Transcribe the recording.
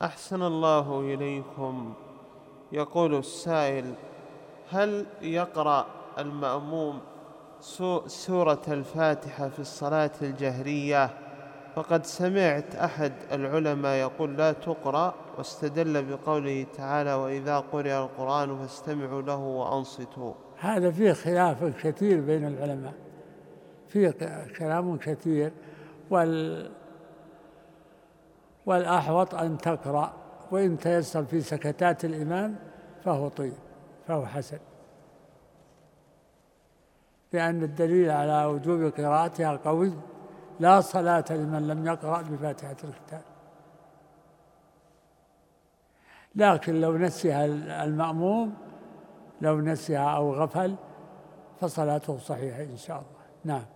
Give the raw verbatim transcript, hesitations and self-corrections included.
أحسن الله إليكم. يقول السائل: هل يقرأ المأموم سورة الفاتحة في الصلاة الجهرية؟ فقد سمعت أحد العلماء يقول لا تقرأ، واستدل بقوله تعالى: وإذا قرئ القرآن فاستمعوا له وأنصتوا. هذا فيه خلاف كثير بين العلماء، فيه كلام كثير، وال والأحوط أن تقرأ، وإن تيسر في سكتات الإمام فهو طيب، فهو حسن، لأن الدليل على وجوب قراءتها قوي: لا صلاة لمن لم يقرأ بفاتحة الكتاب. لكن لو نسيها المأموم، لو نسيها أو غفل، فصلاته صحيحة إن شاء الله. نعم.